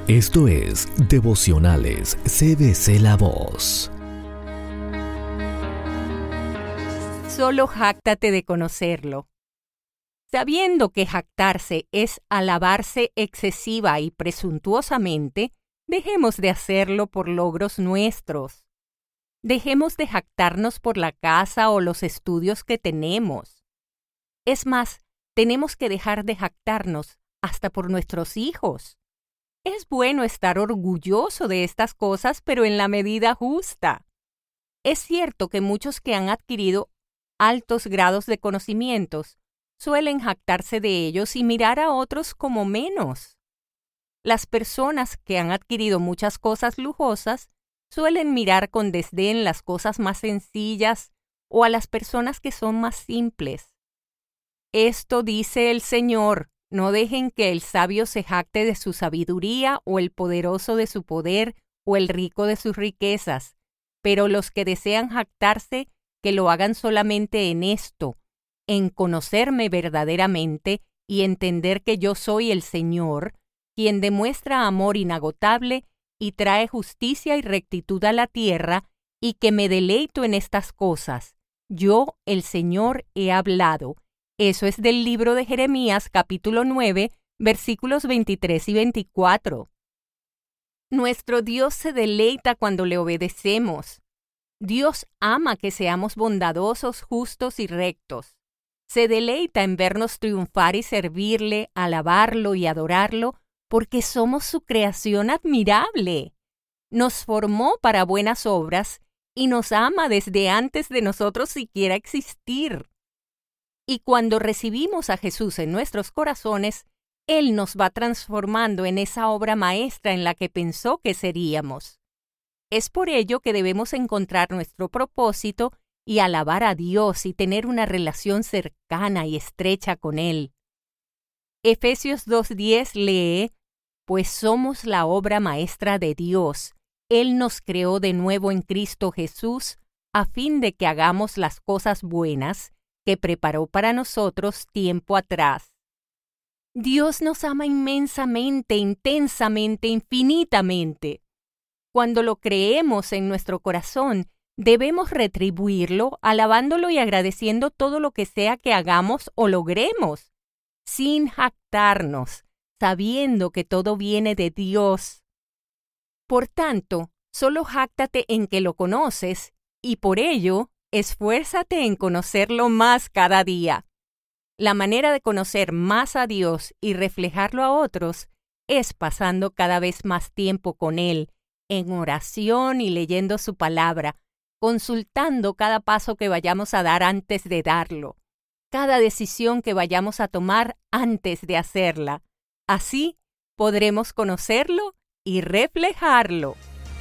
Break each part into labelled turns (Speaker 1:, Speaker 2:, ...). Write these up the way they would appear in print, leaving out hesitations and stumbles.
Speaker 1: Esto es Devocionales CBC La Voz.
Speaker 2: Solo jáctate de conocerlo. Sabiendo que jactarse es alabarse excesiva y presuntuosamente, dejemos de hacerlo por logros nuestros. Dejemos de jactarnos por la casa o los estudios que tenemos. Es más, tenemos que dejar de jactarnos hasta por nuestros hijos. Es bueno estar orgulloso de estas cosas, pero en la medida justa. Es cierto que muchos que han adquirido altos grados de conocimientos suelen jactarse de ellos y mirar a otros como menos. Las personas que han adquirido muchas cosas lujosas suelen mirar con desdén las cosas más sencillas o a las personas que son más simples. Esto dice el Señor: no dejen que el sabio se jacte de su sabiduría o el poderoso de su poder o el rico de sus riquezas, pero los que desean jactarse, que lo hagan solamente en esto, en conocerme verdaderamente y entender que yo soy el Señor, quien demuestra amor inagotable y trae justicia y rectitud a la tierra, y que me deleito en estas cosas. Yo, el Señor, he hablado. Eso es del libro de Jeremías, capítulo 9, versículos 23 y 24. Nuestro Dios se deleita cuando le obedecemos. Dios ama que seamos bondadosos, justos y rectos. Se deleita en vernos triunfar y servirle, alabarlo y adorarlo, porque somos su creación admirable. Nos formó para buenas obras y nos ama desde antes de nosotros siquiera existir. Y cuando recibimos a Jesús en nuestros corazones, Él nos va transformando en esa obra maestra en la que pensó que seríamos. Es por ello que debemos encontrar nuestro propósito y alabar a Dios y tener una relación cercana y estrecha con Él. Efesios 2:10 lee: pues somos la obra maestra de Dios. Él nos creó de nuevo en Cristo Jesús, a fin de que hagamos las cosas buenas que preparó para nosotros tiempo atrás. Dios nos ama inmensamente, intensamente, infinitamente. Cuando lo creemos en nuestro corazón, debemos retribuirlo alabándolo y agradeciendo todo lo que sea que hagamos o logremos, sin jactarnos, sabiendo que todo viene de Dios. Por tanto, solo jáctate en que lo conoces, y por ello, esfuérzate en conocerlo más cada día. La manera de conocer más a Dios y reflejarlo a otros es pasando cada vez más tiempo con Él, en oración y leyendo su palabra, consultando cada paso que vayamos a dar antes de darlo, cada decisión que vayamos a tomar antes de hacerla. Así podremos conocerlo y reflejarlo.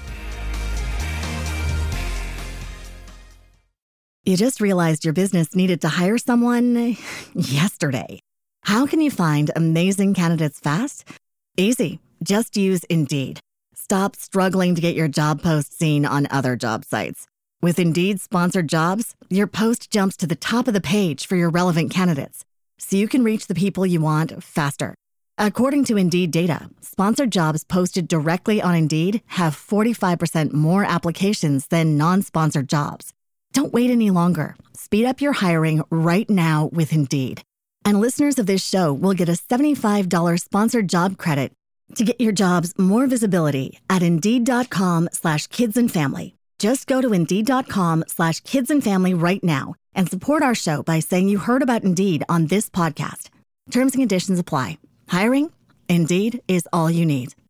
Speaker 3: You just realized your business needed to hire someone yesterday. How can you find amazing candidates fast? Easy. Just use Indeed. Stop struggling to get your job post seen on other job sites. With Indeed sponsored jobs, your post jumps to the top of the page for your relevant candidates, so you can reach the people you want faster. According to Indeed data, sponsored jobs posted directly on Indeed have 45% more applications than non-sponsored jobs. Don't wait any longer. Speed up your hiring right now with Indeed. And listeners of this show will get a $75 sponsored job credit to get your jobs more visibility at Indeed.com/kidsandfamily. Just go to Indeed.com/kidsandfamily right now and support our show by saying you heard about Indeed on this podcast. Terms and conditions apply. Hiring? Indeed is all you need.